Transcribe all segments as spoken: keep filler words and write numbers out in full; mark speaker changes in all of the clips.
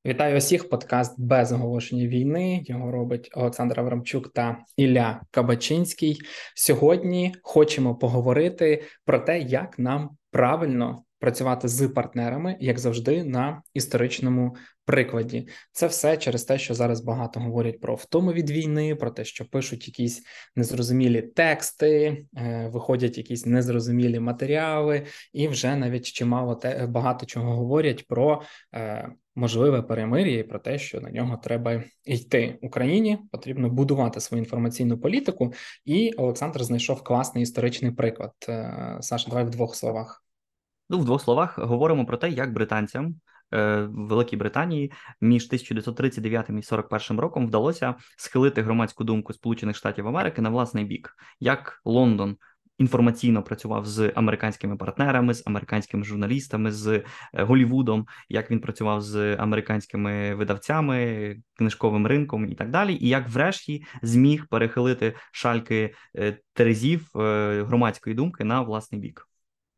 Speaker 1: Вітаю усіх. Подкаст «Без оголошення війни». Його робить Олександр Аврамчук та Ілля Кабачинський. Сьогодні хочемо поговорити про те, як нам правильно працювати з партнерами, як завжди, на історичному прикладі. Це все через те, що зараз багато говорять про втому від війни, про те, що пишуть якісь незрозумілі тексти, виходять якісь незрозумілі матеріали, і вже навіть чимало те, багато чого говорять про можливе перемир'я і про те, що на нього треба йти. Україні потрібно будувати свою інформаційну політику, і Олександр знайшов класний історичний приклад. Саша, давай в двох словах.
Speaker 2: Ну, в двох словах говоримо про те, як британцям е, в Великій Британії між тисяча дев'ятсот тридцять дев'ятим і сорок першим роком вдалося схилити громадську думку Сполучених Штатів Америки на власний бік. Як Лондон інформаційно працював з американськими партнерами, з американськими журналістами, з Голлівудом, як він працював з американськими видавцями, книжковим ринком і так далі, і як врешті зміг перехилити шальки е, терезів е, громадської думки на власний бік.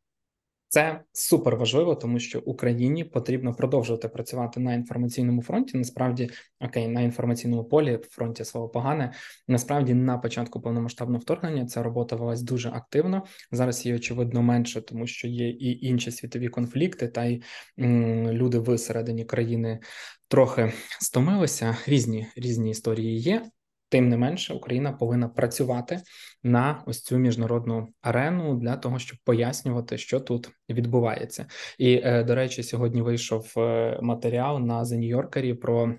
Speaker 1: Це супер важливо, тому що Україні потрібно продовжувати працювати на інформаційному фронті. Насправді, окей, на інформаційному полі, фронті слово погане. Насправді, на початку повномасштабного вторгнення ця робота велась дуже активно. Зараз її, очевидно, менше, тому що є і інші світові конфлікти, та й м, люди всередині країни трохи стомилися. Різні, різні історії є. Тим не менше, Україна повинна працювати на ось цю міжнародну арену для того, щоб пояснювати, що тут відбувається. І, до речі, сьогодні вийшов матеріал на The New Yorker про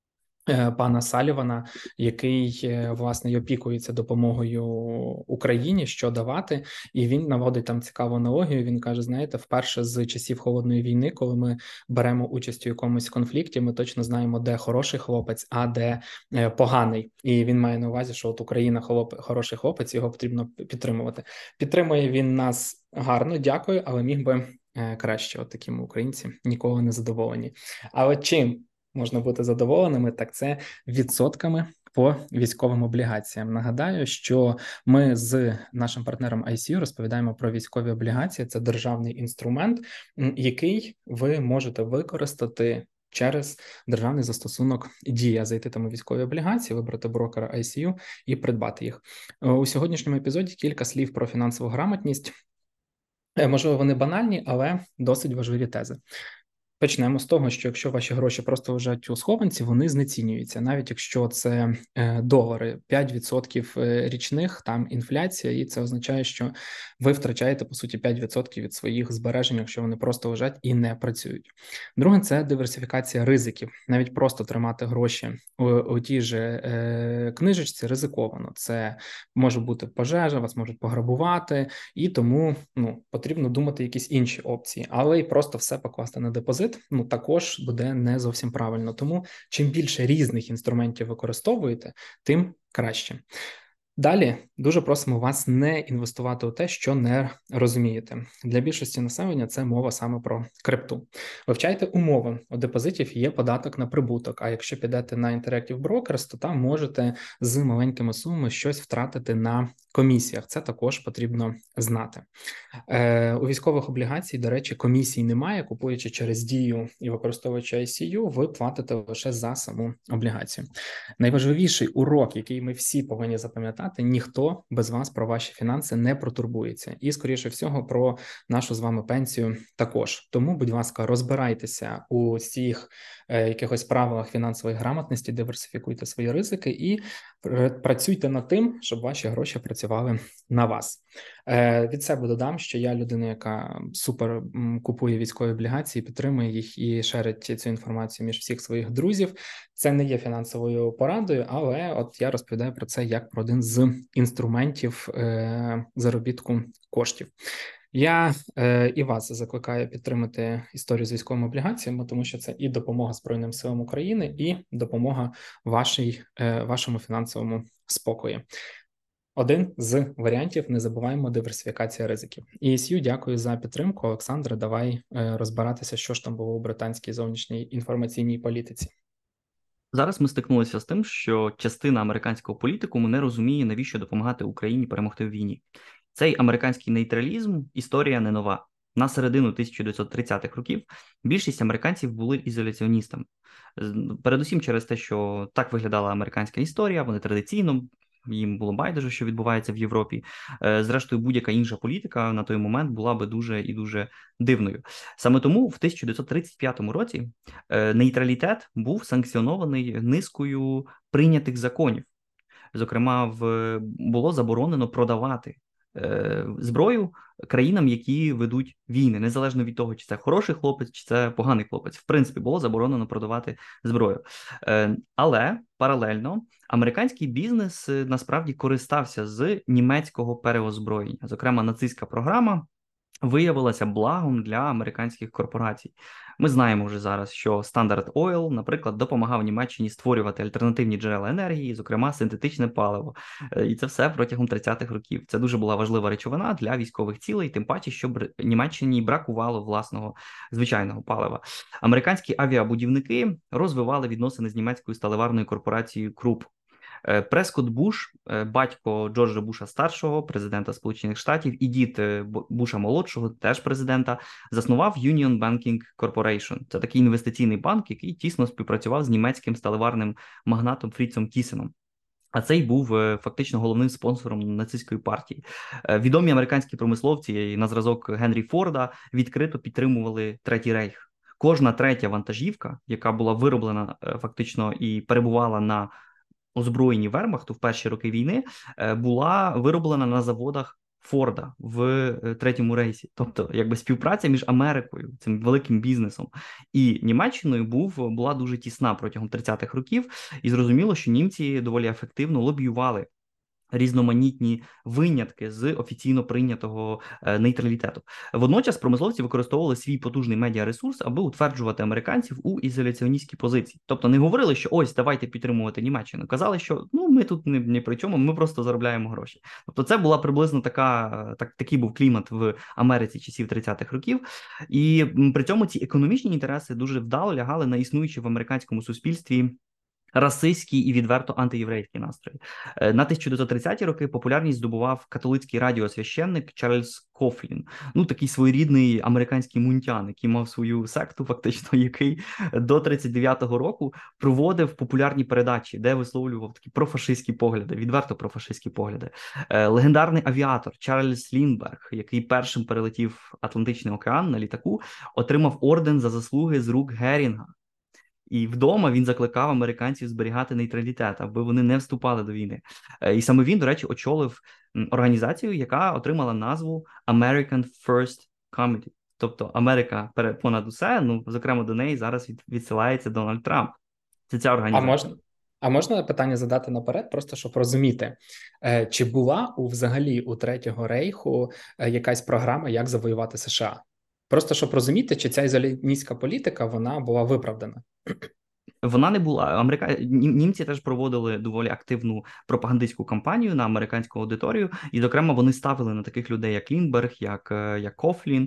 Speaker 1: пана Салівана, який, власне, й опікується допомогою Україні, що давати, і він наводить там цікаву аналогію. Він каже, знаєте, вперше з часів Холодної війни, коли ми беремо участь у якомусь конфлікті, ми точно знаємо, де хороший хлопець, а де поганий. І він має на увазі, що от Україна хлоп... хороший хлопець, його потрібно підтримувати. Підтримує він нас гарно, дякую, але міг би краще. От такі ми, українці, ніколи не задоволені. Але чим можна бути задоволеними, так це відсотками по військовим облігаціям. Нагадаю, що ми з нашим партнером ай сі ю розповідаємо про військові облігації. Це державний інструмент, який ви можете використати через державний застосунок Дія. Зайти там у військові облігації, вибрати брокера ай сі ю і придбати їх. У сьогоднішньому епізоді кілька слів про фінансову грамотність. Можливо, вони банальні, але досить важливі тези. Почнемо з того, що якщо ваші гроші просто лежать у схованці, вони знецінюються. Навіть якщо це е, долари, п'ять відсотків річних, там інфляція, і це означає, що ви втрачаєте, по суті, п'ять відсотків від своїх збережень, якщо вони просто лежать і не працюють. Друге, це диверсифікація ризиків. Навіть просто тримати гроші у, у тій же е, книжечці ризиковано. Це може бути пожежа, вас можуть пограбувати, і тому ну, потрібно думати якісь інші опції. Але й просто все покласти на депозит, ну, також буде не зовсім правильно. Тому чим більше різних інструментів використовуєте, тим краще. Далі дуже просимо вас не інвестувати у те, що не розумієте. Для більшості населення це мова саме про крипту. Вивчайте умови. У депозитів є податок на прибуток, а якщо підете на Interactive Brokers, то там можете з маленькими сумами щось втратити на комісіях. Це також потрібно знати. Е, у військових облігацій, до речі, комісій немає. Купуючи через Дію і використовуючи ай сі ю, ви платите лише за саму облігацію. Найважливіший урок, який ми всі повинні запам'ятати, ніхто без вас про ваші фінанси не протурбується. І, скоріше всього, про нашу з вами пенсію також. Тому, будь ласка, розбирайтеся у цих е, якихось правилах фінансової грамотності, диверсифікуйте свої ризики і працюйте над тим, щоб ваші гроші працювали на вас. Е, від себе додам, що я людина, яка супер купує військові облігації, підтримує їх і шерить цю інформацію між всіх своїх друзів. Це не є фінансовою порадою, але от я розповідаю про це як про один з інструментів е, заробітку коштів. Я е, і вас закликаю підтримати історію з військовими облігаціями, тому що це і допомога Збройним силам України, і допомога вашій, е, вашому фінансовому спокою. Один з варіантів, не забуваємо, диверсифікація ризиків. І ай сі ю, дякую за підтримку. Олександре, давай е, розбиратися, що ж там було у британській зовнішній інформаційній політиці.
Speaker 2: Зараз ми стикнулися з тим, що частина американського політикуму не розуміє, навіщо допомагати Україні перемогти в війні. Цей американський нейтралізм – історія не нова. на середину тисяча дев'ятсот тридцятих років більшість американців були ізоляціоністами. Передусім через те, що так виглядала американська історія, вони традиційно, їм було байдуже, що відбувається в Європі. Зрештою, будь-яка інша політика на той момент була би дуже і дуже дивною. Саме тому в тисяча дев'ятсот тридцять п'ятому році нейтралітет був санкціонований низкою прийнятих законів. Зокрема, в було заборонено продавати е, зброю країнам, які ведуть війни, незалежно від того, чи це хороший хлопець, чи це поганий хлопець. В принципі, було заборонено продавати зброю. Е, але паралельно американський бізнес насправді користався з німецького переозброєння. Зокрема, нацистська програма виявилася благом для американських корпорацій. Ми знаємо вже зараз, що Standard Oil, наприклад, допомагав Німеччині створювати альтернативні джерела енергії, зокрема синтетичне паливо. І це все протягом тридцятих років. Це дуже була важлива речовина для військових цілей, тим паче, що Німеччині бракувало власного звичайного палива. Американські авіабудівники розвивали відносини з німецькою сталеварною корпорацією Круп. Прескотт Буш, батько Джорджа Буша старшого, президента Сполучених Штатів, і дід Буша молодшого, теж президента, заснував Union Banking Corporation. Це такий інвестиційний банк, який тісно співпрацював з німецьким сталеварним магнатом Фріцом Тісеном. А цей був фактично головним спонсором нацистської партії. Відомі американські промисловці на зразок Генрі Форда відкрито підтримували Третій Рейх. Кожна третя вантажівка, яка була вироблена фактично і перебувала на озброєнні Вермахту в перші роки війни, була вироблена на заводах Форда в Третьому Рейсі. Тобто, якби співпраця між Америкою, цим великим бізнесом, і Німеччиною був, була дуже тісна протягом тридцятих років, і зрозуміло, що німці доволі ефективно лобіювали різноманітні винятки з офіційно прийнятого е, нейтралітету. Водночас промисловці використовували свій потужний медіаресурс, аби утверджувати американців у ізоляціоністській позиції. Тобто не говорили, що ось, давайте підтримувати Німеччину. Казали, що ну ми тут не, не при чому, ми просто заробляємо гроші. Тобто це була приблизно така, так, такий був клімат в Америці часів тридцятих років. І при цьому ці економічні інтереси дуже вдало лягали на існуючі в американському суспільстві расистські і відверто антиєврейські настрої. На тисяча дев'ятсот тридцяті роки популярність здобував католицький радіосвященник Чарльз Кофлін. Ну, такий своєрідний американський мунтян, який мав свою секту, фактично, який до тридцять дев'ятого року проводив популярні передачі, де висловлював такі профашистські погляди, відверто профашистські погляди. Легендарний авіатор Чарльз Ліндберг, який першим перелетів Атлантичний океан на літаку, отримав орден за заслуги з рук Герінга. І вдома він закликав американців зберігати нейтралітет, аби вони не вступали до війни. І саме він, до речі, очолив організацію, яка отримала назву American First Committee. Тобто Америка понад усе, ну, зокрема, до неї зараз від, відсилається Дональд Трамп. Це ця організація.
Speaker 1: А можна, а можна питання задати наперед, просто щоб розуміти, чи була у взагалі у Третього Рейху якась програма, як завоювати США? Просто щоб розуміти, чи ця ізоляційська політика, вона була виправдана.
Speaker 2: Вона не була. Америка... Німці теж проводили доволі активну пропагандистську кампанію на американську аудиторію, і, зокрема, вони ставили на таких людей, як Ліндберг, як, як Кофлін,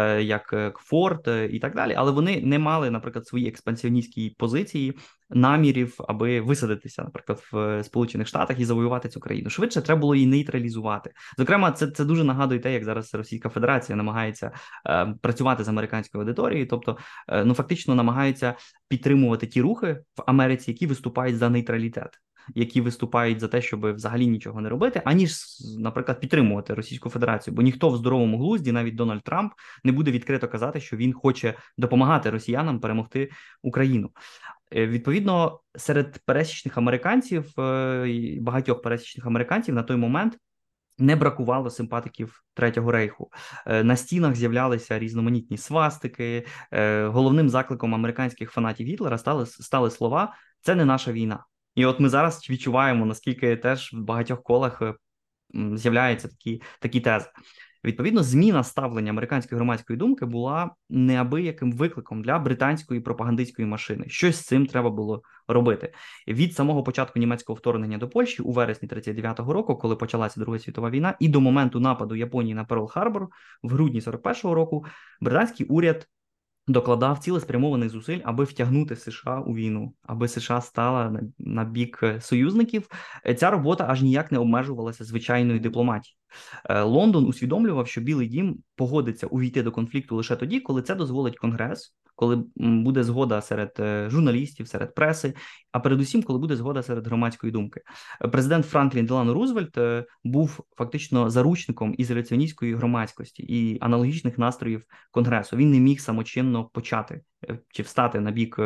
Speaker 2: як Форд і так далі, але вони не мали, наприклад, свої експансіоністські позиції, намірів, аби висадитися, наприклад, в Сполучених Штатах і завоювати цю країну. Швидше треба було її нейтралізувати. Зокрема, це, це дуже нагадує те, як зараз Російська Федерація намагається е, працювати з американською аудиторією, тобто, е, ну, фактично намагаються підтримувати ті рухи в Америці, які виступають за нейтралітет, які виступають за те, щоб взагалі нічого не робити, аніж, наприклад, підтримувати Російську Федерацію. Бо ніхто в здоровому глузді, навіть Дональд Трамп, не буде відкрито казати, що він хоче допомагати росіянам перемогти Україну. Відповідно, серед пересічних американців, багатьох пересічних американців на той момент не бракувало симпатиків Третього Рейху. На стінах з'являлися різноманітні свастики. Головним закликом американських фанатів Гітлера стали, стали слова «це не наша війна». І от ми зараз відчуваємо, наскільки теж в багатьох колах з'являються такі, такі тези. Відповідно, зміна ставлення американської громадської думки була неабияким викликом для британської пропагандистської машини. Щось з цим треба було робити. Від самого початку німецького вторгнення до Польщі у вересні тридцять дев'ятого року, коли почалася Друга світова війна, і до моменту нападу Японії на Перл-Харбор в грудні сорок першого року, британський уряд докладав цілеспрямованих зусиль, аби втягнути США у війну, аби США стала на, на бік союзників. Ця робота аж ніяк не обмежувалася звичайною дипломатією. Лондон усвідомлював, що Білий дім погодиться увійти до конфлікту лише тоді, коли це дозволить Конгрес, коли буде згода серед журналістів, серед преси, а передусім, коли буде згода серед громадської думки. Президент Франклін Делано Рузвельт був фактично заручником ізоляціоністської громадськості і аналогічних настроїв Конгресу. Він не міг самочинно почати чи встати на бік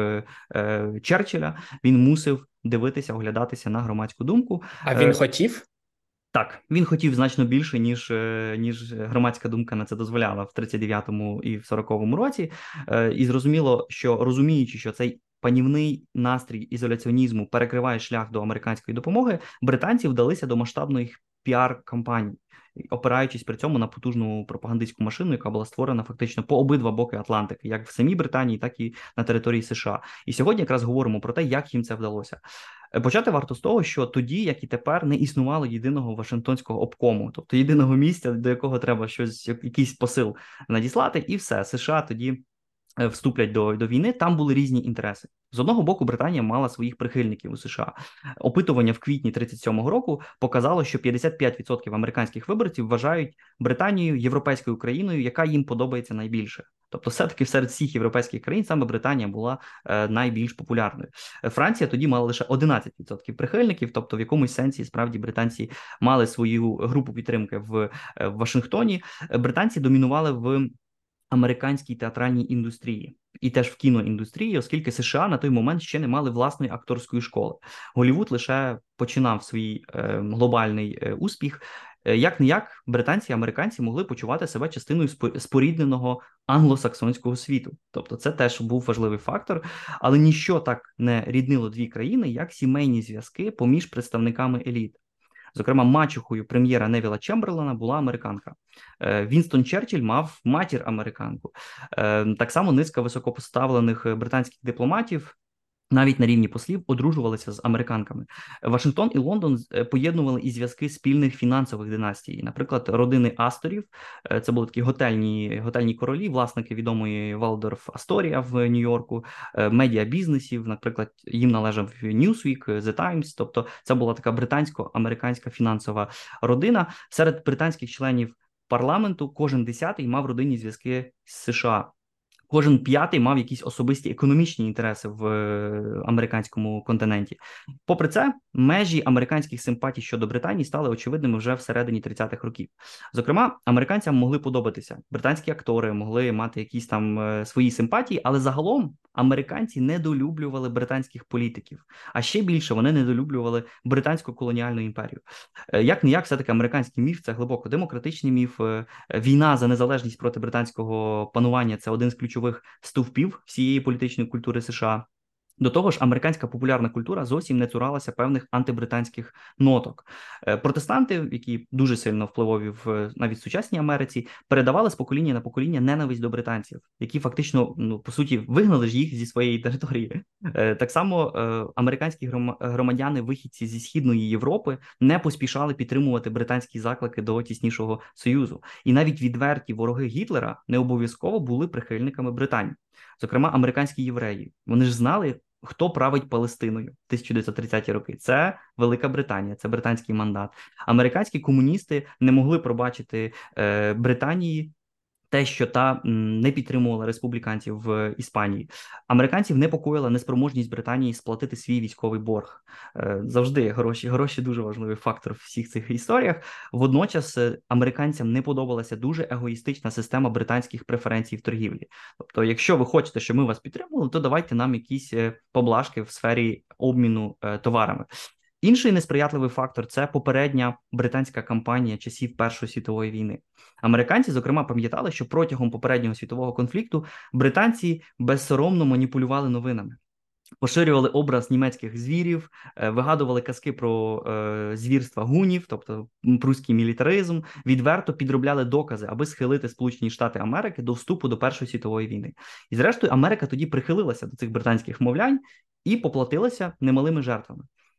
Speaker 2: Черчилля, він мусив дивитися, оглядатися на громадську думку.
Speaker 1: А він хотів?
Speaker 2: Так, він хотів значно більше, ніж, ніж громадська думка на це дозволяла в тридцять дев'ятому і в сороковому році. І зрозуміло, що розуміючи, що цей панівний настрій ізоляціонізму перекриває шлях до американської допомоги, британці вдалися до масштабної піар-кампанії, опираючись при цьому на потужну пропагандистську машину, яка була створена фактично по обидва боки Атлантики, як в самій Британії, так і на території США. І сьогодні якраз говоримо про те, як їм це вдалося. Почати варто з того, що тоді, як і тепер, не існувало єдиного Вашингтонського обкому, тобто єдиного місця, до якого треба щось, якийсь посил надіслати, і все, США тоді вступлять до, до війни, там були різні інтереси. З одного боку, Британія мала своїх прихильників у США. Опитування в квітні тридцять сьомого року показало, що п'ятдесят п'ять відсотків американських виборців вважають Британію європейською країною, яка їм подобається найбільше. Тобто все-таки серед всіх європейських країн саме Британія була е, найбільш популярною. Франція тоді мала лише одинадцять відсотків прихильників, тобто в якомусь сенсі справді британці мали свою групу підтримки в, в Вашингтоні. Британці домінували в американській театральній індустрії і теж в кіноіндустрії, оскільки США на той момент ще не мали власної акторської школи. Голлівуд лише починав свій е, глобальний е, успіх. Як-не-як, британці і американці могли почувати себе частиною спорідненого англосаксонського світу. Тобто це теж був важливий фактор, але ніщо так не ріднило дві країни, як сімейні зв'язки поміж представниками еліт. Зокрема, мачухою прем'єра Невіла Чемберлена була американка. Вінстон Черчилль мав матір-американку. Так само низка високопоставлених британських дипломатів, навіть на рівні послів, одружувалися з американками. Вашингтон і Лондон поєднували і зв'язки спільних фінансових династій. Наприклад, родини Асторів, це були такі готельні, готельні королі, власники відомої Валдорф Асторія в Нью-Йорку, медіабізнесів, наприклад, їм належав Newsweek, The Times, тобто це була така британсько-американська фінансова родина. Серед британських членів парламенту кожен десятий мав родинні зв'язки з США. Кожен п'ятий мав якісь особисті економічні інтереси в американському континенті. Попри це, межі американських симпатій щодо Британії стали очевидними вже всередині тридцятих років. Зокрема, американцям могли подобатися британські актори, могли мати якісь там свої симпатії, але загалом американці недолюблювали британських політиків, а ще більше вони недолюблювали британську колоніальну імперію. Як-не-як, все-таки американський міф – це глибоко демократичний міф. Війна за незалежність проти британського панування – це один з ключових стовпів всієї політичної культури США. До того ж, американська популярна культура зовсім не цуралася певних антибританських ноток. Протестанти, які дуже сильно впливові в навіть сучасній Америці, передавали з покоління на покоління ненависть до британців, які фактично, ну, по суті, вигнали ж їх зі своєї території. Так само американські громадяни, вихідці зі Східної Європи, не поспішали підтримувати британські заклики до тіснішого союзу. І навіть відверті вороги Гітлера не обов'язково були прихильниками Британії. Зокрема, американські євреї. Вони ж знали, хто править Палестиною в тисяча дев'ятсот тридцяті роки. Це Велика Британія, це британський мандат. Американські комуністи не могли пробачити е, Британії те, що та не підтримувала республіканців в Іспанії. Американців непокоїла неспроможність Британії сплатити свій військовий борг. Завжди гроші, гроші дуже важливий фактор в всіх цих історіях. Водночас американцям не подобалася дуже егоїстична система британських преференцій в торгівлі. Тобто, якщо ви хочете, щоб ми вас підтримували, то давайте нам якісь поблажки в сфері обміну товарами. Інший несприятливий фактор – це попередня британська кампанія часів Першої світової війни. Американці, зокрема, пам'ятали, що протягом попереднього світового конфлікту британці безсоромно маніпулювали новинами. Поширювали образ німецьких звірів, вигадували казки про е, звірства гунів, тобто прусський мілітаризм, відверто підробляли докази, аби схилити Сполучені Штати Америки до вступу до Першої світової війни. І зрештою Америка тоді прихилилася до цих британських вмовлянь і поплатилася немалими жертвами.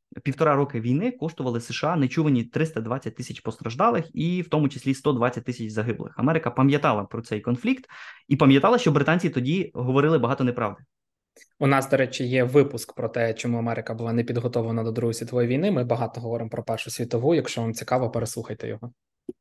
Speaker 2: півтора роки війни коштували США нечувані триста двадцять тисяч постраждалих і в тому числі сто двадцять тисяч загиблих. Америка пам'ятала про цей конфлікт і пам'ятала, що британці тоді говорили багато неправди.
Speaker 1: У нас, до речі, є випуск про те, чому Америка була не підготовлена до Другої світової війни. Ми багато говоримо про Першу світову. Якщо вам цікаво, переслухайте його.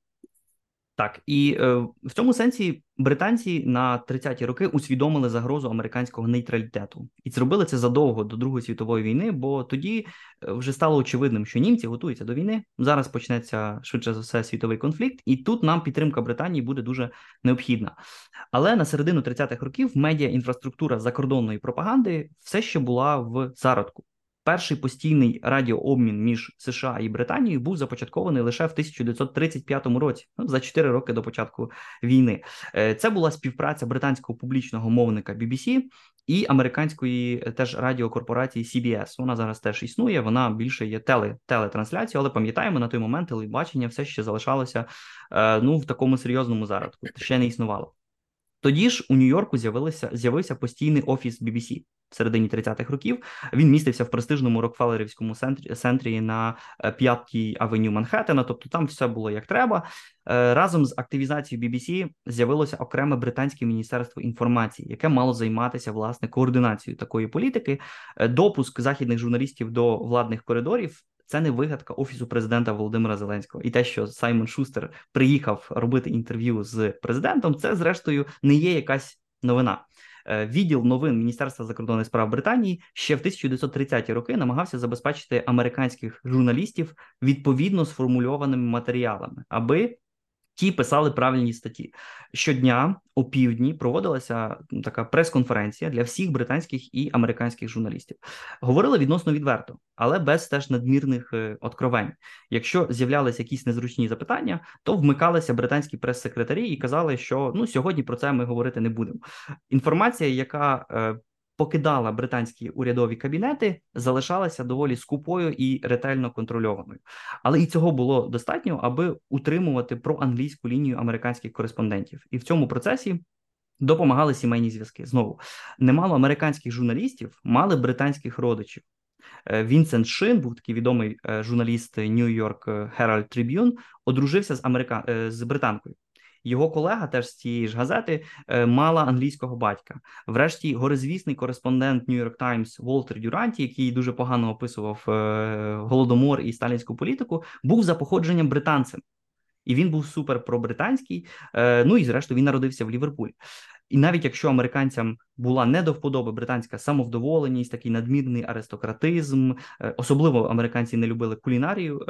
Speaker 2: Так, і е, в цьому сенсі британці на тридцяті роки усвідомили загрозу американського нейтралітету. І зробили це задовго до Другої світової війни, бо тоді вже стало очевидним, що німці готуються до війни. Зараз почнеться, швидше за все, світовий конфлікт, і тут нам підтримка Британії буде дуже необхідна. Але на середину тридцятих років медіа-інфраструктура закордонної пропаганди все ще була в зародку. Перший постійний радіообмін між США і Британією був започаткований лише в тисяча дев'ятсот тридцять п'ятому році, ну, за чотири роки до початку війни. Це була співпраця британського публічного мовника бі бі сі і американської теж радіокорпорації сі бі ес. Вона зараз теж існує, вона більше є теле, телетрансляцією, але пам'ятаємо, на той момент телебачення все ще залишалося ну, в такому серйозному зародку, ще не існувало. Тоді ж у Нью-Йорку з'явився, з'явився постійний офіс бі бі сі в середині тридцятих років. Він містився в престижному Рокфеллерівському центрі, центрі на п'ятій авеню Манхеттена, тобто там все було як треба. Разом з активізацією бі бі сі з'явилося окреме британське міністерство інформації, яке мало займатися, власне, координацією такої політики. Допуск західних журналістів до владних коридорів – це не вигадка Офісу президента Володимира Зеленського. І те, що Саймон Шустер приїхав робити інтерв'ю з президентом, це, зрештою, не є якась новина. Відділ новин Міністерства закордонних справ Британії ще в тисяча дев'ятсот тридцяті роки намагався забезпечити американських журналістів відповідно сформульованими матеріалами, аби ті писали правильні статті. Щодня о півдні проводилася така прес-конференція для всіх британських і американських журналістів. Говорили відносно відверто, але без теж надмірних е, откровень. Якщо з'являлися якісь незручні запитання, то вмикалися британські прес-секретарі і казали, що ну сьогодні про це ми говорити не будемо. Інформація, яка е, покидала британські урядові кабінети, залишалася доволі скупою і ретельно контрольованою. Але і цього було достатньо, аби утримувати проанглійську лінію американських кореспондентів. І в цьому процесі допомагали сімейні зв'язки. Знову, немало американських журналістів мали британських родичів. Вінсент Шин, був такий відомий журналіст New York Herald Tribune, одружився з, Америка... з британкою. Його колега теж з цієї ж газети мала англійського батька. Врешті, горизвісний кореспондент New York Times Волтер Дюранті, який дуже погано описував Голодомор і сталінську політику, був за походженням британцем. І він був супер пробританський, ну і зрештою він народився в Ліверпулі. І навіть якщо американцям була не до вподоби британська самовдоволеність, такий надмірний аристократизм, особливо американці не любили кулінарію,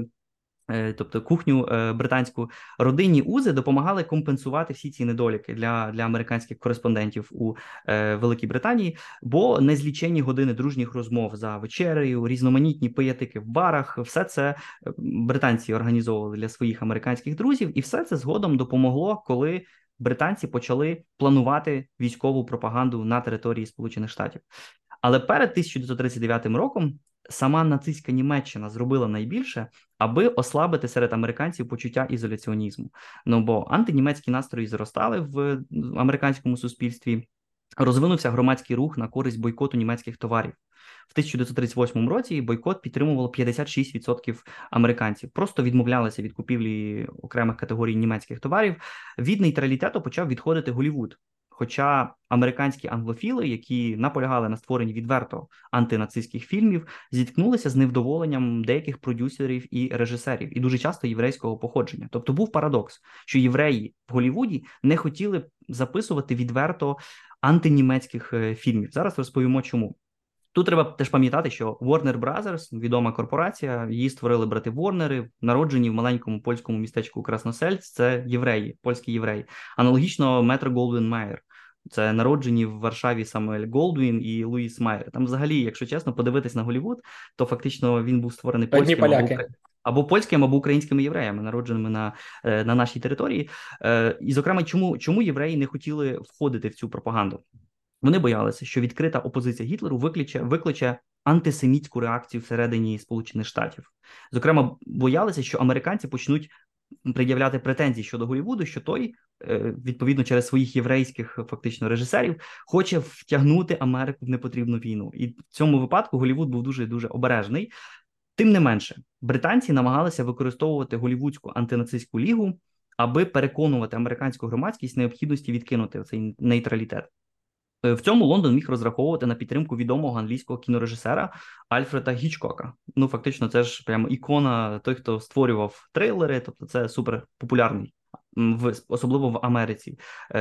Speaker 2: тобто кухню британську, родинні узи допомагали компенсувати всі ці недоліки для, для американських кореспондентів у е, Великій Британії, бо незліченні години дружніх розмов за вечерею, різноманітні пиятики в барах, все це британці організовували для своїх американських друзів, і все це згодом допомогло, коли британці почали планувати військову пропаганду на території Сполучених Штатів. Але перед тисяча дев'ятсот тридцять дев'ятим роком сама нацистська Німеччина зробила найбільше, аби ослабити серед американців почуття ізоляціонізму. Ну, бо антинімецькі настрої зростали в американському суспільстві, розвинувся громадський рух на користь бойкоту німецьких товарів. В тисяча дев'ятсот тридцять восьмому році бойкот підтримувало п'ятдесят шість відсотків американців. Просто відмовлялися від купівлі окремих категорій німецьких товарів. Від нейтралітету почав відходити Голлівуд. Хоча американські англофіли, які наполягали на створенні відверто антинацистських фільмів, зіткнулися з невдоволенням деяких продюсерів і режисерів, і дуже часто єврейського походження. Тобто був парадокс, що євреї в Голлівуді не хотіли записувати відверто антинімецьких фільмів. Зараз розповімо, чому. Тут треба теж пам'ятати, що Warner Brothers, відома корпорація, її створили брати Ворнери, народжені в маленькому польському містечку Красносельць, це євреї, польські євреї. Аналогічно Метро Голдвін Майер. Це народжені в Варшаві Самуель Голдвін і Луїс Майер. Там взагалі, якщо чесно, подивитись на Голлівуд, то фактично він був створений польським або, або польським, або українськими євреями, народженими на, на нашій території. І, зокрема, чому, чому євреї не хотіли входити в цю пропаганду? Вони боялися, що відкрита опозиція Гітлеру викличе, викличе антисемітську реакцію всередині Сполучених Штатів. Зокрема, боялися, що американці почнуть пред'являти претензії щодо Голлівуду, що той, відповідно, через своїх єврейських фактично режисерів, хоче втягнути Америку в непотрібну війну. І в цьому випадку Голлівуд був дуже-дуже обережний. Тим не менше, британці намагалися використовувати голлівудську антинацистську лігу, аби переконувати американську громадськість необхідності відкинути цей нейтралітет. В цьому Лондон міг розраховувати на підтримку відомого англійського кінорежисера Альфреда Гічкока. Ну, фактично, це ж прямо ікона той, хто створював трейлери, тобто це супер популярний, в, особливо в Америці,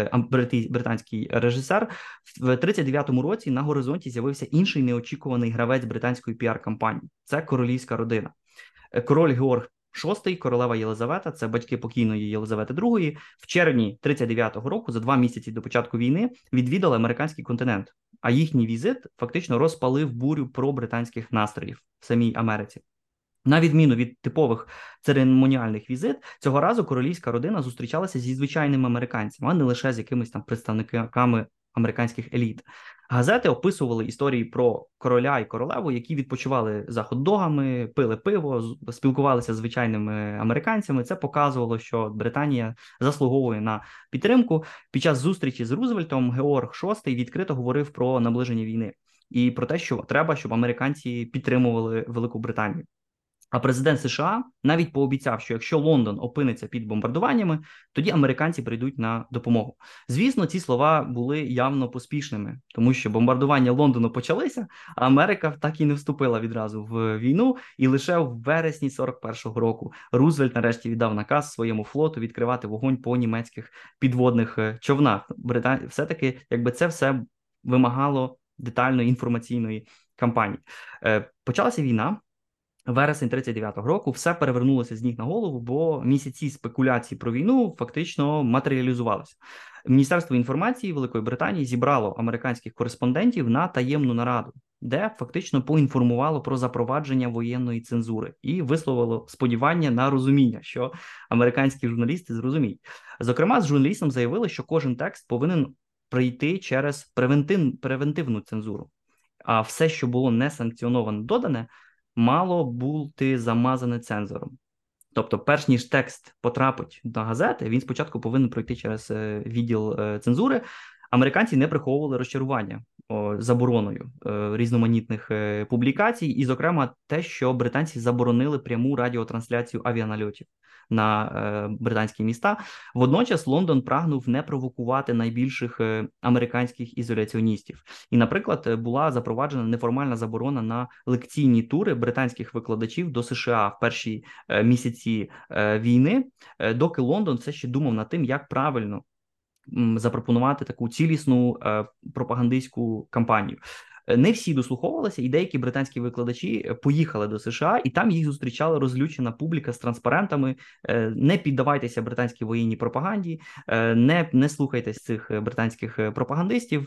Speaker 2: британський режисер. В тридцять дев'ятому році на горизонті з'явився інший неочікуваний гравець британської піар-кампанії. Це королівська родина. Король Георг шостий, королева Єлизавета, це батьки покійної Єлизавети другої, в червні тридцять дев'ятого року, за два місяці до початку війни, відвідали американський континент, а їхній візит фактично розпалив бурю пробританських настроїв в самій Америці. На відміну від типових церемоніальних візит, цього разу королівська родина зустрічалася зі звичайними американцями, а не лише з якимись там представниками американських еліт. Газети описували історії про короля і королеву, які відпочивали за хот-догами, пили пиво, спілкувалися з звичайними американцями. Це показувало, що Британія заслуговує на підтримку. Під час зустрічі з Рузвельтом Георг шостий відкрито говорив про наближення війни і про те, що треба, щоб американці підтримували Велику Британію. А президент США навіть пообіцяв, що якщо Лондон опиниться під бомбардуваннями, тоді американці прийдуть на допомогу. Звісно, ці слова були явно поспішними, тому що бомбардування Лондону почалися, а Америка так і не вступила відразу в війну, і лише в вересні сорок першого року Рузвельт нарешті віддав наказ своєму флоту відкривати вогонь по німецьких підводних човнах. Британ... Все-таки, якби це все вимагало детальної інформаційної кампанії. Е, почалася війна. Вересень тридцять дев'ятого року все перевернулося з ніг на голову, бо місяці спекуляцій про війну фактично матеріалізувалися. Міністерство інформації Великої Британії зібрало американських кореспондентів на таємну нараду, де фактично поінформувало про запровадження воєнної цензури і висловило сподівання на розуміння, що американські журналісти зрозуміють. Зокрема, з журналістам заявили, що кожен текст повинен пройти через превентив... превентивну цензуру, а все, що було не санкціоновано додане, мало бути замазане цензором. Тобто, перш ніж текст потрапить до газети, він спочатку повинен пройти через відділ цензури. Американці не приховували розчарування о, забороною е, різноманітних е, публікацій, і, зокрема, те, що британці заборонили пряму радіотрансляцію авіанальотів на е, британські міста. Водночас Лондон прагнув не провокувати найбільших е, американських ізоляціоністів. І, наприклад, була запроваджена неформальна заборона на лекційні тури британських викладачів до США в перші е, місяці е, війни, е, доки Лондон все ще думав над тим, як правильно запропонувати таку цілісну е, пропагандистську кампанію. Не всі дослуховувалися, і деякі британські викладачі поїхали до США, і там їх зустрічала розлючена публіка з транспарентами: не піддавайтеся британській воєнній пропаганді, не, не слухайтесь цих британських пропагандистів,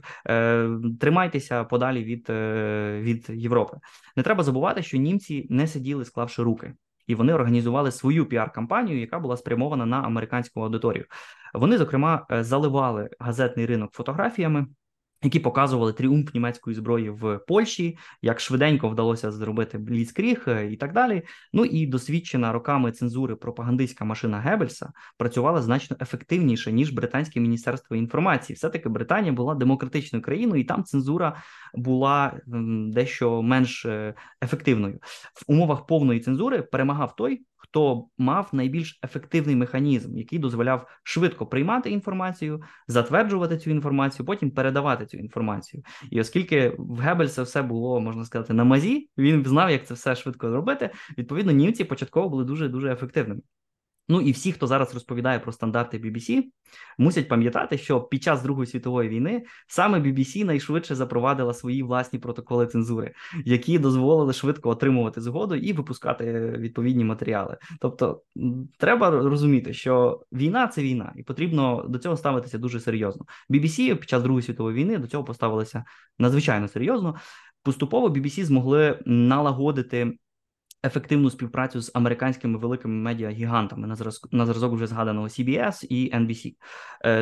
Speaker 2: тримайтеся подалі від, від Європи. Не треба забувати, що німці не сиділи, склавши руки. І вони організували свою піар-кампанію, яка була спрямована на американську аудиторію. Вони, зокрема, заливали газетний ринок фотографіями, які показували тріумф німецької зброї в Польщі, як швиденько вдалося зробити бліцкріг і так далі. Ну і досвідчена роками цензури пропагандистська машина Геббельса працювала значно ефективніше, ніж британське міністерство інформації. Все-таки Британія була демократичною країною, і там цензура була дещо менш ефективною. В умовах повної цензури перемагав той, хто мав найбільш ефективний механізм, який дозволяв швидко приймати інформацію, затверджувати цю інформацію, потім передавати цю інформацію. І оскільки в Геббельса все було, можна сказати, на мазі, він знав, як це все швидко зробити, відповідно, німці початково були дуже-дуже ефективними. Ну і всі, хто зараз розповідає про стандарти бі бі сі, мусять пам'ятати, що під час Другої світової війни саме бі бі сі найшвидше запровадила свої власні протоколи цензури, які дозволили швидко отримувати згоду і випускати відповідні матеріали. Тобто треба розуміти, що війна – це війна, і потрібно до цього ставитися дуже серйозно. бі бі сі під час Другої світової війни до цього поставилися надзвичайно серйозно. Поступово бі бі сі змогли налагодити ефективну співпрацю з американськими великими медіагігантами на зразок, на зразок вже згаданого сі бі ес і ен бі сі.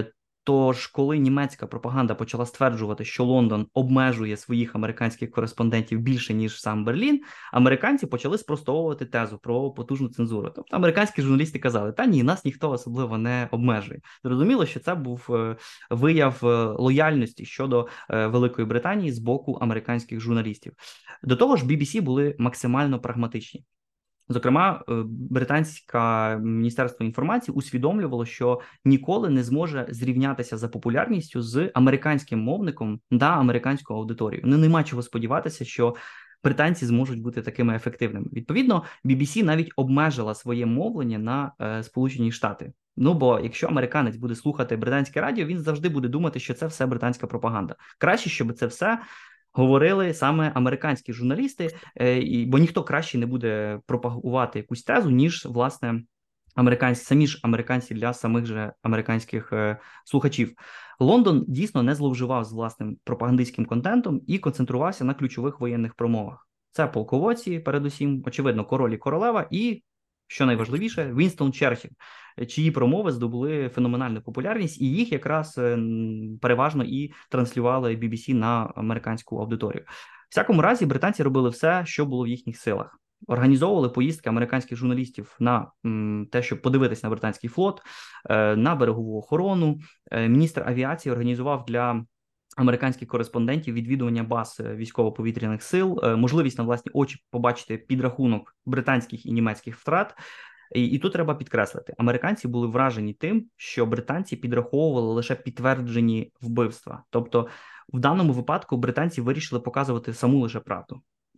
Speaker 2: Тож, коли німецька пропаганда почала стверджувати, що Лондон обмежує своїх американських кореспондентів більше, ніж сам Берлін, американці почали спростовувати тезу про потужну цензуру. Тобто американські журналісти казали, та ні, нас ніхто особливо не обмежує. Зрозуміло, що це був вияв лояльності щодо Великої Британії з боку американських журналістів. До того ж, бі бі сі були максимально прагматичні. Зокрема, британське міністерство інформації усвідомлювало, що ніколи не зможе зрівнятися за популярністю з американським мовником на американську аудиторію. Ну, нема чого сподіватися, що британці зможуть бути такими ефективними. Відповідно, бі бі сі навіть обмежила своє мовлення на е, Сполучені Штати. Ну, бо якщо американець буде слухати британське радіо, він завжди буде думати, що це все британська пропаганда. Краще, щоб це все говорили саме американські журналісти, бо ніхто краще не буде пропагувати якусь тезу, ніж, власне, американські, самі ж американці для самих же американських слухачів. Лондон дійсно не зловживав з власним пропагандистським контентом і концентрувався на ключових воєнних промовах. Це полководці, передусім, очевидно, король і королева і, що найважливіше, Вінстон Черчилль, чиї промови здобули феноменальну популярність, і їх якраз переважно і транслювали бі бі сі на американську аудиторію. В всякому разі, британці робили все, що було в їхніх силах. Організовували поїздки американських журналістів на м, те, щоб подивитися на британський флот, е, на берегову охорону. Е, міністр авіації організував для американських кореспондентів відвідування баз військово-повітряних сил, е, можливість на власні очі побачити підрахунок британських і німецьких втрат. І, і тут треба підкреслити, американці були вражені тим, що британці підраховували лише підтверджені вбивства. Тобто в даному випадку британці вирішили показувати саму лише правду.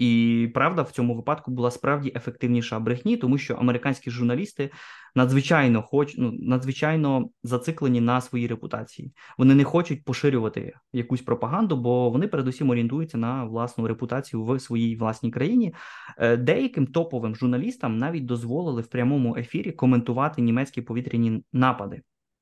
Speaker 2: І правда в цьому випадку була справді ефективніша брехні, тому що американські журналісти надзвичайно хоч, ну, надзвичайно зациклені на своїй репутації. Вони не хочуть поширювати якусь пропаганду, бо вони передусім орієнтуються на власну репутацію в своїй власній країні. Деяким топовим журналістам навіть дозволили в прямому ефірі коментувати німецькі повітряні напади,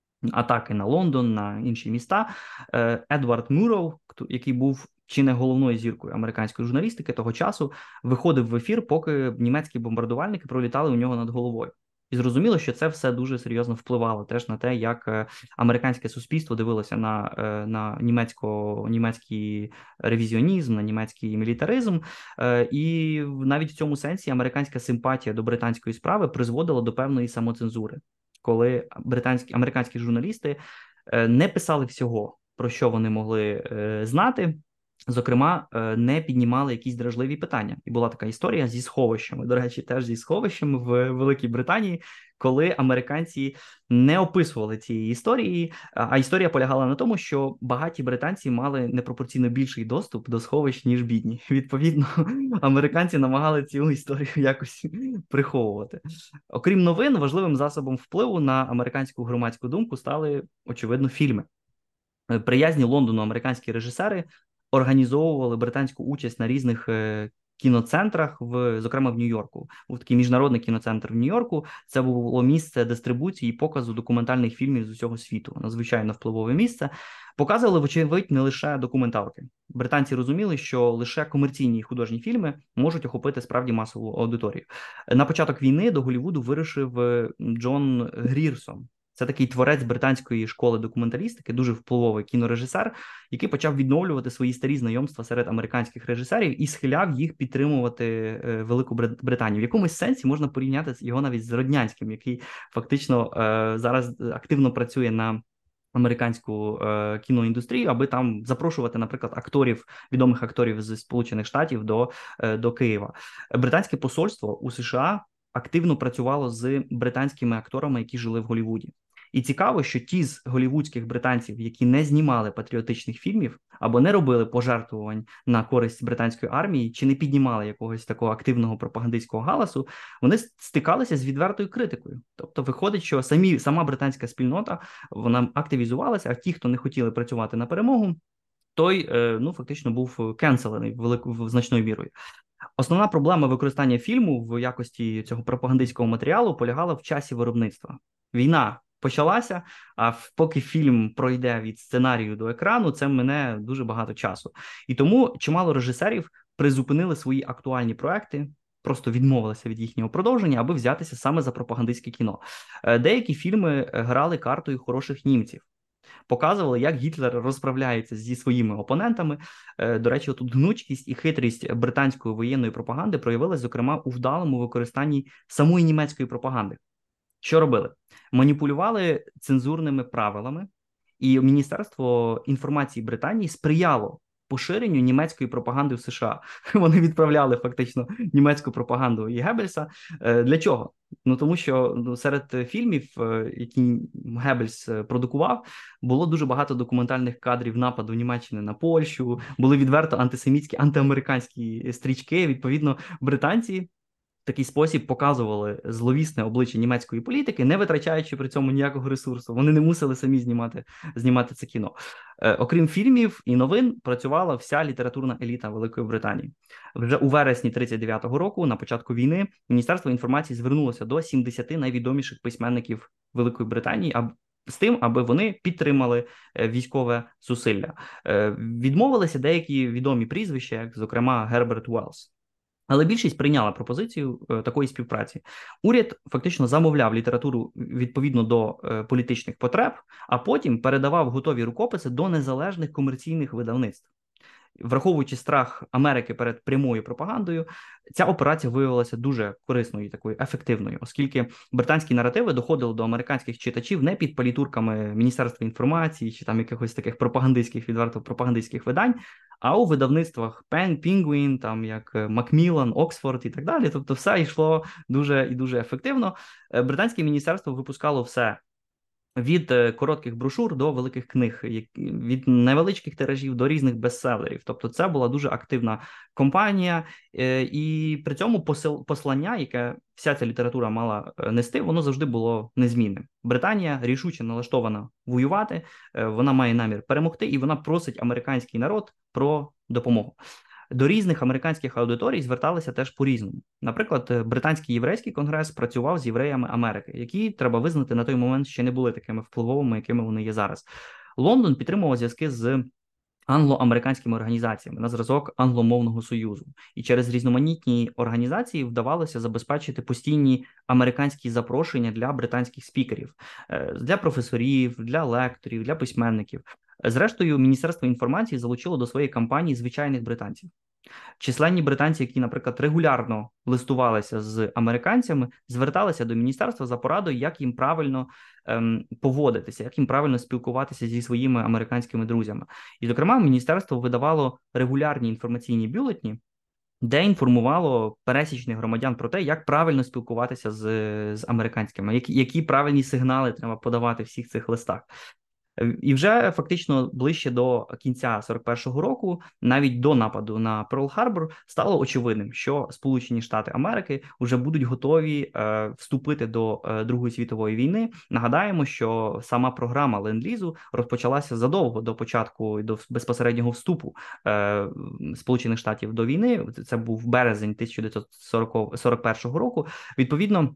Speaker 2: атаки на Лондон, на інші міста. Едвард Мурроу, який був чи не головною зіркою американської журналістики того часу, виходив в ефір, поки німецькі бомбардувальники пролітали у нього над головою. І зрозуміло, що це все дуже серйозно впливало теж на те, як американське суспільство дивилося на, на німецько, німецький ревізіонізм, на німецький мілітаризм. І навіть в цьому сенсі американська симпатія до британської справи призводила до певної самоцензури, коли британські, американські журналісти не писали всього, про що вони могли знати. Зокрема, не піднімали якісь дражливі питання. І була така історія зі сховищами. До речі, теж зі сховищами в Великій Британії, коли американці не описували цієї історії, а історія полягала на тому, що багаті британці мали непропорційно більший доступ до сховищ, ніж бідні. Відповідно, американці намагали цю історію якось приховувати. Окрім новин, важливим засобом впливу на американську громадську думку стали, очевидно, фільми. Приязні Лондону американські режисери організовували британську участь на різних е, кіноцентрах, в, зокрема в Нью-Йорку. Був такий міжнародний кіноцентр в Нью-Йорку. Це було місце дистрибуції і показу документальних фільмів з усього світу. Надзвичайно впливове місце. Показували, вочевидь, не лише документалки. Британці розуміли, що лише комерційні художні фільми можуть охопити справді масову аудиторію. На початок війни до Голлівуду вирушив Джон Грірсон. Це такий творець британської школи документалістики, дуже впливовий кінорежисер, який почав відновлювати свої старі знайомства серед американських режисерів і схиляв їх підтримувати Велику Британію. В якомусь сенсі можна порівняти його навіть з Роднянським, який фактично зараз активно працює на американську е, кіноіндустрію, аби там запрошувати, наприклад, акторів, відомих акторів з Сполучених Штатів до, е, до Києва. Британське посольство у США активно працювало з британськими акторами, які жили в Голлівуді. І цікаво, що ті з голлівудських британців, які не знімали патріотичних фільмів або не робили пожертвувань на користь британської армії, чи не піднімали якогось такого активного пропагандистського галасу, вони стикалися з відвертою критикою. Тобто виходить, що самі, сама британська спільнота, вона активізувалася, а ті, хто не хотіли працювати на перемогу, той, ну, фактично був кенселений великою, значною мірою. Основна проблема використання фільму в якості цього пропагандистського матеріалу полягала в часі виробництва. Війна почалася, а поки фільм пройде від сценарію до екрану, це мине дуже багато часу. І тому чимало режисерів призупинили свої актуальні проекти, просто відмовилися від їхнього продовження, аби взятися саме за пропагандистське кіно. Деякі фільми грали картою хороших німців. Показували, як Гітлер розправляється зі своїми опонентами. До речі, тут гнучкість і хитрість британської воєнної пропаганди проявилась, зокрема, у вдалому використанні самої німецької пропаганди. Що робили? Маніпулювали цензурними правилами, і Міністерство інформації Британії сприяло поширенню німецької пропаганди в США. Вони відправляли фактично німецьку пропаганду і Геббельса. Для чого? Ну тому що ну, серед фільмів, які Геббельс продукував, було дуже багато документальних кадрів нападу Німеччини на Польщу, були відверто антисемітські, антиамериканські стрічки. Відповідно, британці в такий спосіб показували зловісне обличчя німецької політики, не витрачаючи при цьому ніякого ресурсу. Вони не мусили самі знімати, знімати це кіно. Е, окрім фільмів і новин, працювала вся літературна еліта Великої Британії. Вже у вересні тридцять дев'ятого року, на початку війни, Міністерство інформації звернулося до сімдесяти найвідоміших письменників Великої Британії, а з тим, аби вони підтримали військове зусилля. Е, відмовилися деякі відомі прізвища, як, зокрема, Герберт Уеллс. Але більшість прийняла пропозицію е, такої співпраці. Уряд фактично замовляв літературу відповідно до е, політичних потреб, а потім передавав готові рукописи до незалежних комерційних видавництв. Враховуючи страх Америки перед прямою пропагандою, ця операція виявилася дуже корисною і такою ефективною, оскільки британські наративи доходили до американських читачів не під палітурками Міністерства інформації чи там якихось таких пропагандистських, відверто пропагандистських видань, а у видавництвах Пен, Penguin, там як Макміллан, Оксфорд і так далі. Тобто все йшло дуже і дуже ефективно. Британське міністерство випускало все від коротких брошур до великих книг, від невеличких тиражів до різних бестселерів. Тобто це була дуже активна компанія, і при цьому послання, яке вся ця література мала нести, воно завжди було незмінним. Британія рішуче налаштована воювати, вона має намір перемогти, і вона просить американський народ про допомогу. До різних американських аудиторій зверталися теж по-різному. Наприклад, британський єврейський конгрес працював з євреями Америки, які, треба визнати, на той момент ще не були такими впливовими, якими вони є зараз. Лондон підтримував зв'язки з англо-американськими організаціями на зразок Англомовного союзу. І через різноманітні організації вдавалося забезпечити постійні американські запрошення для британських спікерів, для професорів, для лекторів, для письменників. Зрештою, Міністерство інформації залучило до своєї кампанії звичайних британців. Численні британці, які, наприклад, регулярно листувалися з американцями, зверталися до міністерства за порадою, як їм правильно ем, поводитися, як їм правильно спілкуватися зі своїми американськими друзями. І, зокрема, міністерство видавало регулярні інформаційні бюлетні, де інформувало пересічних громадян про те, як правильно спілкуватися з, з американськими, які, які правильні сигнали треба подавати в всіх цих листах. І вже фактично ближче до кінця сорок першого року, навіть до нападу на Перл-Харбор, стало очевидним, що Сполучені Штати Америки вже будуть готові е, вступити до е, Другої світової війни. Нагадаємо, що сама програма Ленд-лізу розпочалася задовго до початку, до безпосереднього вступу е, Сполучених Штатів до війни. Це був березень тисяча дев'ятсот сорок першого року. Відповідно,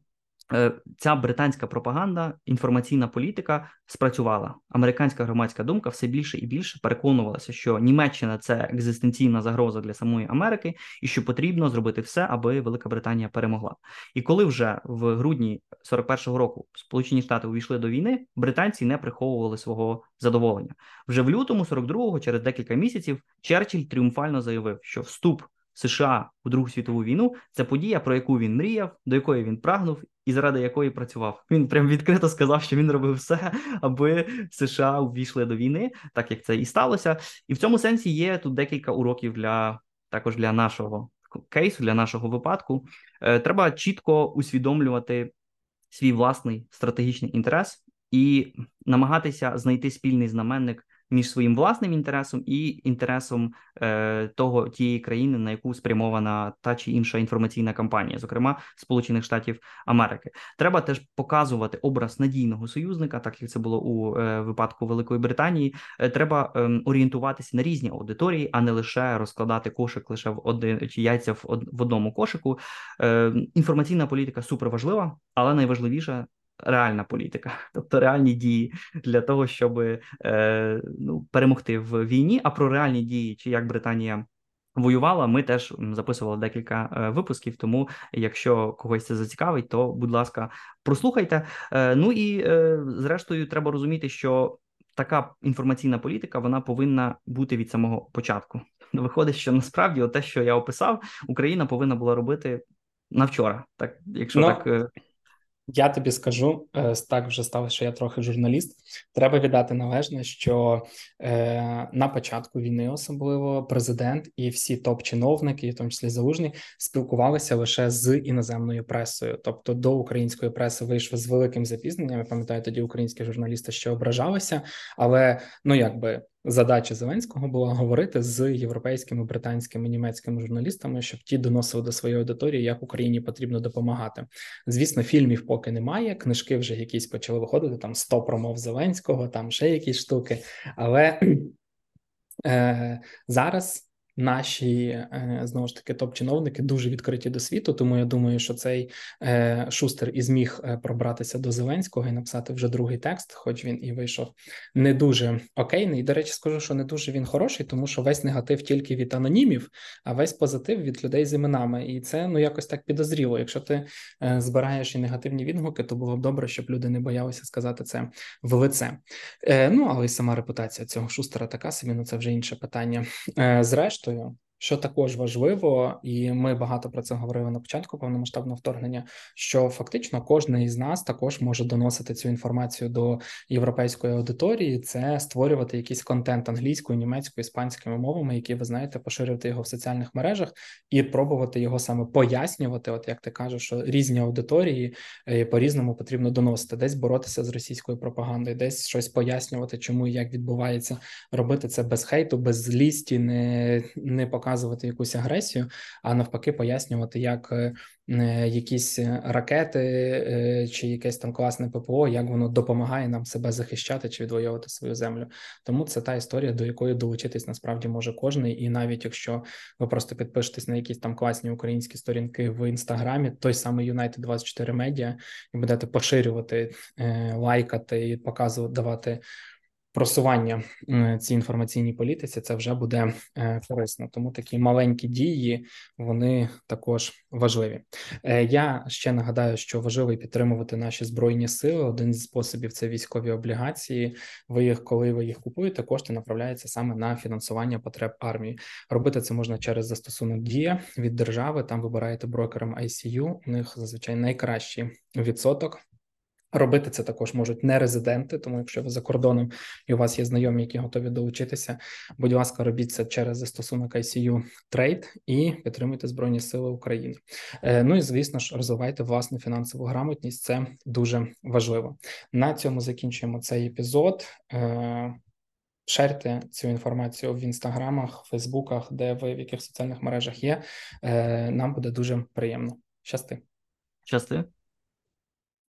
Speaker 2: ця британська пропаганда, інформаційна політика спрацювала. Американська громадська думка все більше і більше переконувалася, що Німеччина – це екзистенційна загроза для самої Америки і що потрібно зробити все, аби Велика Британія перемогла. І коли вже в грудні сорок першого року Сполучені Штати увійшли до війни, британці не приховували свого задоволення. Вже в лютому сорок другого, через декілька місяців, Черчилль тріумфально заявив, що вступ США у Другу світову війну – це подія, про яку він мріяв, до якої він прагнув і заради якої працював. Він прям відкрито сказав, що він робив все, аби США увійшли до війни, так як це і сталося. І в цьому сенсі є тут декілька уроків для також для нашого кейсу, для нашого випадку. Е, треба чітко усвідомлювати свій власний стратегічний інтерес і намагатися знайти спільний знаменник між своїм власним інтересом і інтересом е, того тієї країни, на яку спрямована та чи інша інформаційна кампанія, зокрема Сполучених Штатів Америки. Треба теж показувати образ надійного союзника, так як це було у е, випадку Великої Британії. Е, треба е, орієнтуватися на різні аудиторії, а не лише розкладати кошик лише в один чи яйця в, од, в одному кошику. Е, інформаційна політика суперважлива, але найважливіше реальна політика, тобто реальні дії для того, щоб е, ну, перемогти в війні. А про реальні дії, чи як Британія воювала, ми теж записували декілька е, випусків, тому якщо когось це зацікавить, то, будь ласка, прослухайте. Е, ну і, е, зрештою, треба розуміти, що така інформаційна політика, вона повинна бути від самого початку. Виходить, що насправді те, що я описав, Україна повинна була робити на вчора. Так, якщо
Speaker 1: Ну,
Speaker 2: так...
Speaker 1: Я тобі скажу, е, так вже сталося, що я трохи журналіст. Треба віддати належне, що е, на початку війни особливо президент і всі топ-чиновники, в тому числі Залужний, спілкувалися лише з іноземною пресою. Тобто до української преси вийшли з великим запізненням. Я пам'ятаю, тоді українські журналісти ще ображалися, але ну якби. Задача Зеленського була говорити з європейськими, британськими, німецькими журналістами, щоб ті доносили до своєї аудиторії, як Україні потрібно допомагати. Звісно, фільмів поки немає, книжки вже якісь почали виходити, там сто промов Зеленського, там ще якісь штуки, але е, зараз наші, е, знову ж таки, топ-чиновники дуже відкриті до світу, тому я думаю, що цей е, Шустер і зміг пробратися до Зеленського і написати вже другий текст, хоч він і вийшов не дуже окейний. І, до речі, скажу, що не дуже він хороший, тому що весь негатив тільки від анонімів, а весь позитив від людей з іменами. І це, ну, якось так підозріло. Якщо ти е, збираєш і негативні відгуки, то було б добре, щоб люди не боялися сказати це в лице. Е, ну, але й сама репутація цього Шустера така собі, ну це вже інше питання. Е, зрештою, що також важливо, і ми багато про це говорили на початку повномасштабного вторгнення, що фактично кожен із нас також може доносити цю інформацію до європейської аудиторії, це створювати якийсь контент англійською, німецькою, іспанськими мовами, які, ви знаєте, поширювати його в соціальних мережах і пробувати його саме пояснювати, от як ти кажеш, що різні аудиторії по-різному потрібно доносити, десь боротися з російською пропагандою, десь щось пояснювати, чому і як відбувається, робити це без хейту, без злісті, не, не показувати якусь агресію, а навпаки пояснювати, як е, якісь ракети е, чи якесь там класне ППО, як воно допомагає нам себе захищати чи відвоювати свою землю. Тому це та історія, до якої долучитись насправді може кожний, і навіть якщо ви просто підпишетесь на якісь там класні українські сторінки в Інстаграмі, той самий Юнайтед двадцять чотири Media, і будете поширювати, е, лайкати і показувати, давати просування цій інформаційній політиці, це вже буде е, корисно. Тому такі маленькі дії, вони також важливі. Е, я ще нагадаю, що важливо підтримувати наші Збройні сили. Один з способів – це військові облігації. Ви їх, коли ви їх купуєте, кошти направляються саме на фінансування потреб армії. Робити це можна через застосунок «Дія» від держави. Там вибираєте брокером ай сі ю. У них зазвичай найкращий відсоток. Робити це також можуть не резиденти, тому якщо ви за кордоном і у вас є знайомі, які готові долучитися, будь ласка, робіть це через застосунок ай сі ю Trade і підтримуйте Збройні Сили України. Ну і, звісно ж, розвивайте власну фінансову грамотність, це дуже важливо. На цьому закінчуємо цей епізод. Шерте цю інформацію в інстаграмах, фейсбуках, де ви, в яких соціальних мережах є. Нам буде дуже приємно. Щасти.
Speaker 2: Щасти.